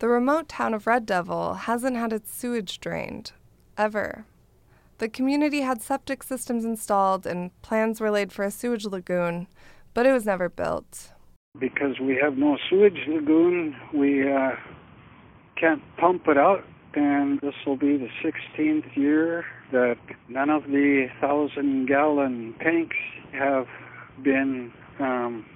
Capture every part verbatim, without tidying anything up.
The remote town of Red Devil hasn't had its sewage drained, ever. The community had septic systems installed and plans were laid for a sewage lagoon, but it was never built. Because we have no sewage lagoon, we uh, can't pump it out, and this will be the sixteenth year that none of the thousand-gallon tanks have been um,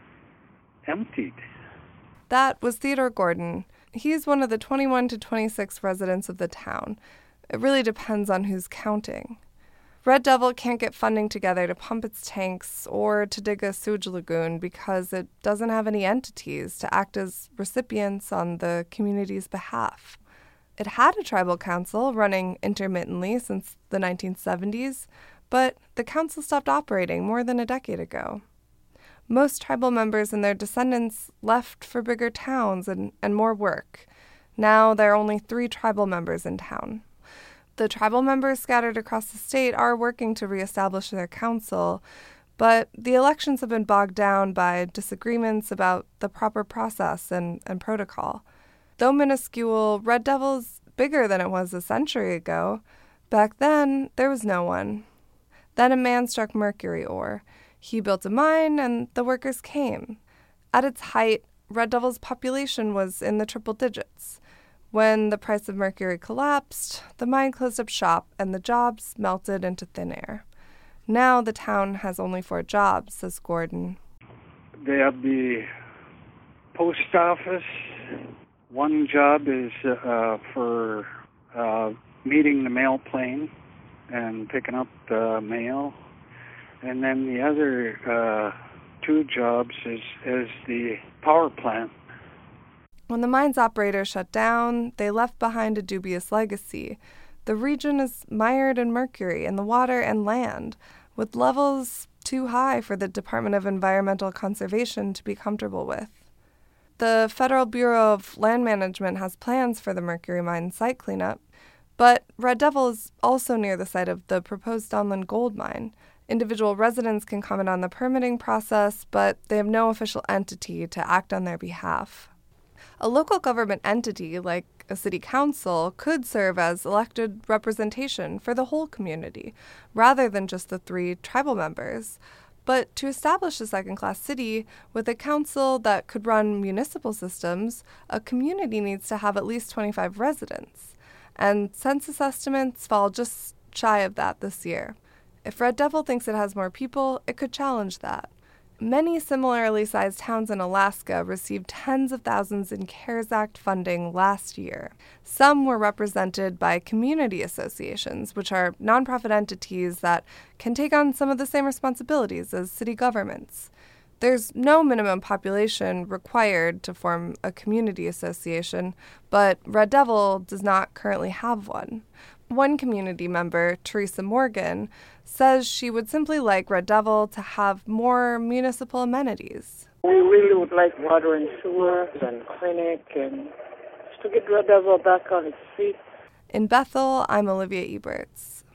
emptied. That was Theodore Gordon. He's one of the twenty-one to twenty-six residents of the town. It really depends on who's counting. Red Devil can't get funding together to pump its tanks or to dig a sewage lagoon because it doesn't have any entities to act as recipients on the community's behalf. It had a tribal council running intermittently since the nineteen seventies, but the council stopped operating more than a decade ago. Most tribal members and their descendants left for bigger towns and, and more work. Now there are only three tribal members in town. The tribal members scattered across the state are working to reestablish their council, but the elections have been bogged down by disagreements about the proper process and, and protocol. Though minuscule, Red Devil's bigger than it was a century ago. Back then, there was no one. Then a man struck mercury ore. He built a mine, and the workers came. At its height, Red Devil's population was in the triple digits. When the price of mercury collapsed, the mine closed up shop, and the jobs melted into thin air. Now the town has only four jobs, says Gordon. They have the post office. One job is uh, for uh, meeting the mail plane and picking up the mail. And then the other uh, two jobs is, is the power plant. When the mine's operator shut down, they left behind a dubious legacy. The region is mired in mercury in the water and land, with levels too high for the Department of Environmental Conservation to be comfortable with. The Federal Bureau of Land Management has plans for the mercury mine site cleanup, but Red Devil is also near the site of the proposed Donlin gold mine. Individual residents can comment on the permitting process, but they have no official entity to act on their behalf. A local government entity, like a city council, could serve as elected representation for the whole community, rather than just the three tribal members. But to establish a second-class city with a council that could run municipal systems, a community needs to have at least twenty-five residents. And census estimates fall just shy of that this year. If Red Devil thinks it has more people, it could challenge that. Many similarly sized towns in Alaska received tens of thousands in CARES Act funding last year. Some were represented by community associations, which are nonprofit entities that can take on some of the same responsibilities as city governments. There's no minimum population required to form a community association, but Red Devil does not currently have one. One community member, Teresa Morgan, says she would simply like Red Devil to have more municipal amenities. We really would like water and sewer and clinic and just to get Red Devil back on its feet. In Bethel, I'm Olivia Eberts.